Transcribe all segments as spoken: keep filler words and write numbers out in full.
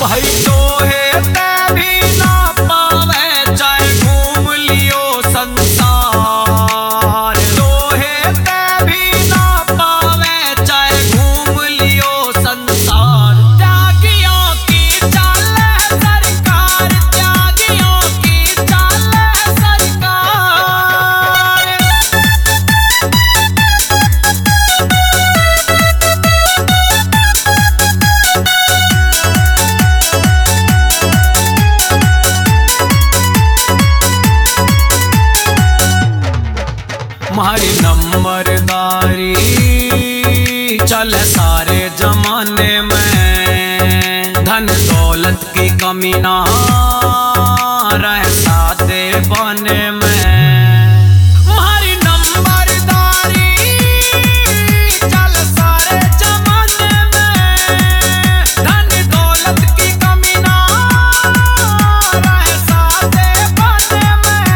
भाई तो है ते भी ना पावे चाहे घूम लियो संसार। तो है ते भी ना पावे चाहे घूम लियो संसार। त्यागियों की चाल है सरकार, त्यागियों की चाल है सरकार। हमारी नंबरदारी चले सारे जमाने में, धन दौलत की कमी ना रहे सादे बने में। हमारी नंबरदारी चले सारे जमाने में, धन दौलत की कमी ना रहे सादे बने में।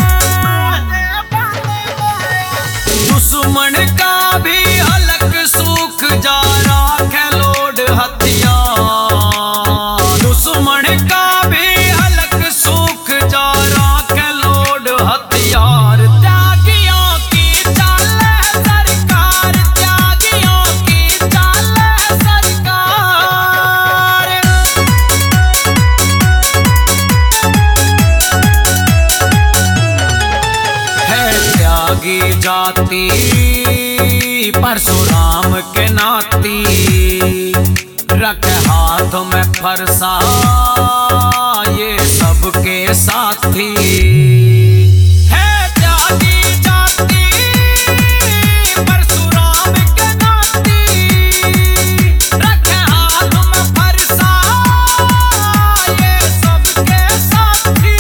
दुश्मन का भी हलक सूख जा राखे लोड हथियार। दुश्मन का भी हलक सूख जा राखे लोड हथियार। त्यागियों की चाल है सरकार, त्यागियों की चाल है सरकार। है त्यागी जाति परशुराम के नाती, रखे हाथ में फरसा ये सबके साथी। है त्यागी जाति परशुराम के नाती, रखे हाथ में फरसा ये सबके साथी।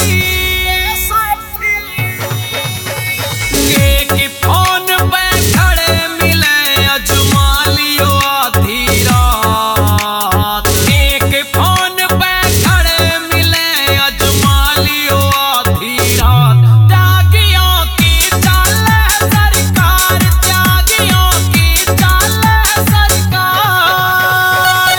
एक फोन पे खड़े मिले अजमा लियो आधी रात। एक फोन पे खड़े मिले अजमा लियो आधी रात। त्यागियों की चाल है सरकार, त्यागियों की चाल है सरकार।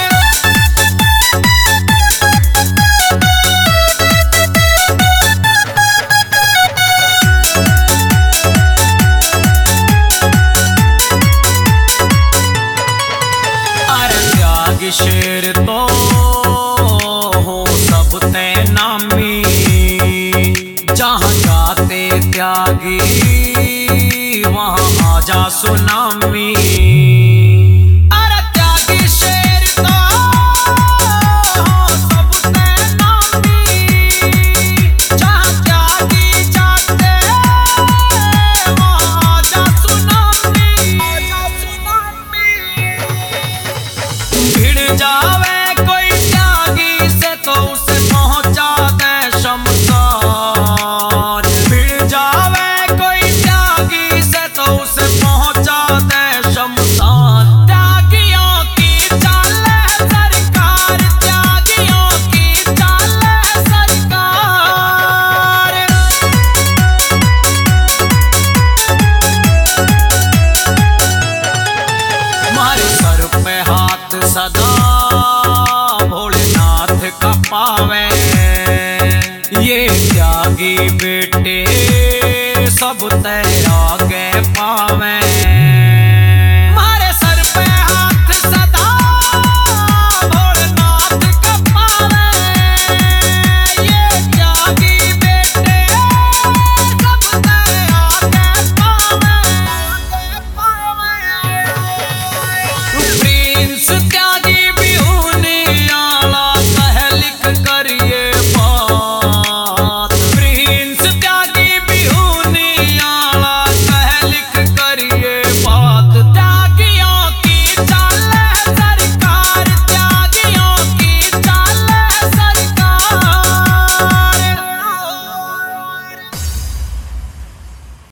अरे त्यागी शेर तो हो सब ते नामी, जहाँ जाते त्यागी वहाँ आजा सुनामी। अरे त्यागी शेर तो हो सब ते नामी, जहाँ त्यागी जाते वहाँ आजा सुनामी। भिड़ जावे कोई त्यागी से तो उसे पहुंचा दे शमशान। भिड़ जावे कोई त्यागी से तो उसे पहुंचा दे शमशान। त्यागियों की चाल है सरकार, त्यागियों की चाल है सरकार। हमारे सर पे हाथ सदा भोलेनाथ का पावे। ये त्यागी बेटे सब ते आगे पावे।